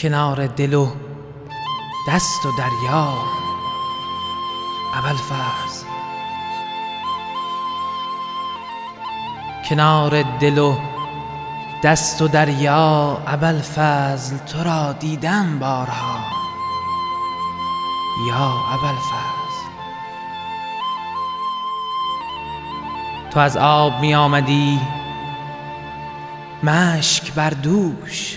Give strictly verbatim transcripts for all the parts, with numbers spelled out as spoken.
کنار دل و دست و دریا ابوالفضل، کنار دل و دست و دریا ابوالفضل، تو را دیدم بارها یا ابوالفضل. تو از آب می آمدی مشک بر دوش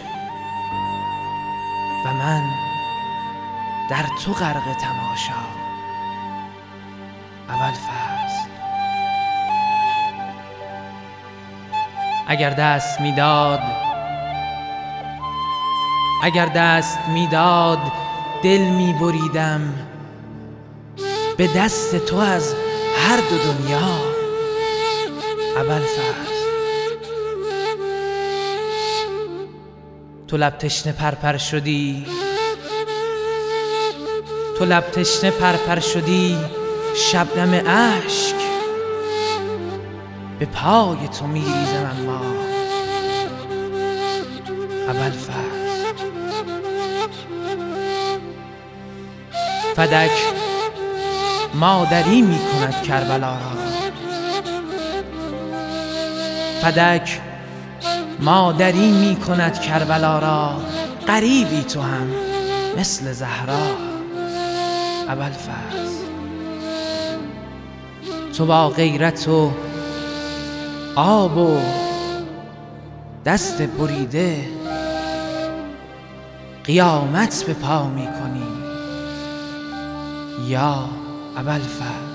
و من در تو غرق تماشا ابوالفضل. اگر دست میداد اگر دست میداد دل می بریدم به دست تو از هر دو دنیا ابوالفضل. تو لب تشنه پرپر شدی تو لب تشنه پرپر شدی شبنم اشک به پای تو می ریزم اما ابوالفضل. فدک مادری می کند کربلا را، فدک مادری می کند کربلا را، غریبی تو هم مثل زهرا ابوالفضل. تو با غیرت و آب و دست بریده قیامت به پا می کنی یا ابوالفضل.